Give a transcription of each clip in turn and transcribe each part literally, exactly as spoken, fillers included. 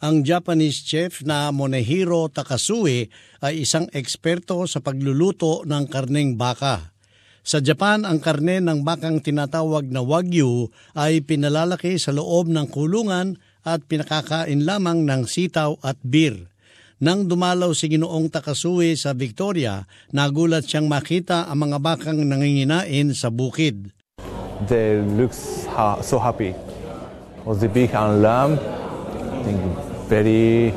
Ang Japanese chef na Monehiro Takasue ay isang eksperto sa pagluluto ng karneng baka. Sa Japan, ang karne ng bakang tinatawag na Wagyu ay pinalalaki sa loob ng kulungan at pinakakain lamang ng sitaw at beer. Nang dumalaw si Ginoong Takasue sa Victoria, nagulat siyang makita ang mga bakang nanginginain sa bukid. They look so happy. Was the beef and lamb, I think very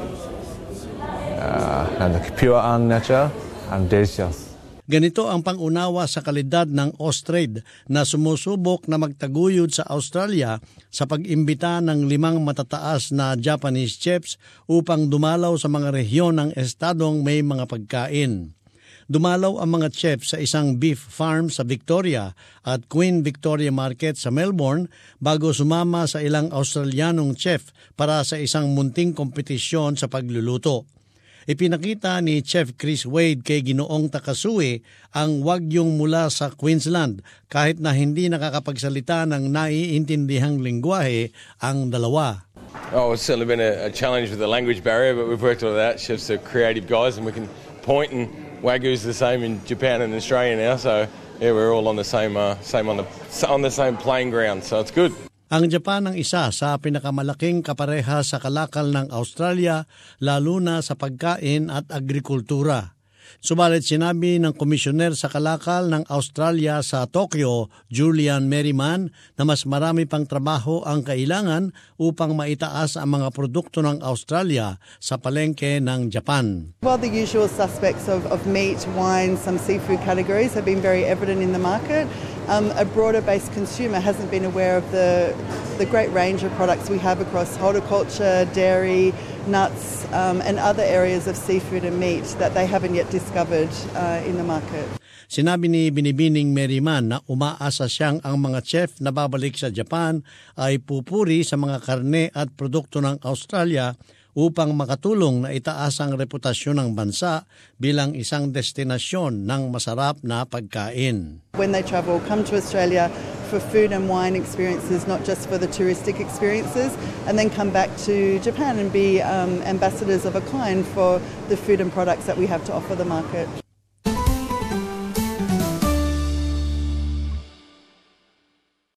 uh, pure and natural and delicious. Ganito ang pangunawa sa kalidad ng Austrade na sumusubok na magtaguyod sa Australia sa pag-imbita ng limang matataas na Japanese chefs upang dumalaw sa mga rehiyon ng estadong may mga pagkain. Dumalaw ang mga chef sa isang beef farm sa Victoria at Queen Victoria Market sa Melbourne bago sumama sa ilang Australianong chef para sa isang munting kompetisyon sa pagluluto. Ipinakita ni Chef Chris Wade kay Ginoong Takasue ang wagyong mula sa Queensland kahit na hindi nakakapagsalita ng naiintindihang lengguwahe ang dalawa. Oh, it's certainly been a, a challenge with the language barrier, but we've worked all that. Chefs are creative guys and we can point and Wagyu's the same in Japan and Australia now, so yeah, we're all on the same, uh, same on the on the same playing ground, so it's good. Ang Japan ang isa sa pinakamalaking kapareha sa kalakal ng Australia, lalo na sa pagkain at agrikultura. Subalit sinabi ng komisyoner sa kalakal ng Australia sa Tokyo, Julian Merriman, na mas marami pang trabaho ang kailangan upang maitaas ang mga produkto ng Australia sa palengke ng Japan. While the usual suspects of, of meat, wine, some seafood categories have been very evident in the market, um, a broader-based consumer hasn't been aware of the, the great range of products we have across horticulture, dairy, nuts um, and other areas of seafood and meat that they haven't yet discovered uh, in the market. Sinabi ni Binibining Merriman na umaasa siyang ang mga chef na babalik sa Japan ay pupuri sa mga karne at produkto ng Australia upang makatulong na itaas ang reputasyon ng bansa bilang isang destinasyon ng masarap na pagkain. When they travel, come to Australia for food and wine experiences, not just for the touristic experiences, and then come back to Japan and be um, ambassadors of a kind for the food and products that we have to offer the market.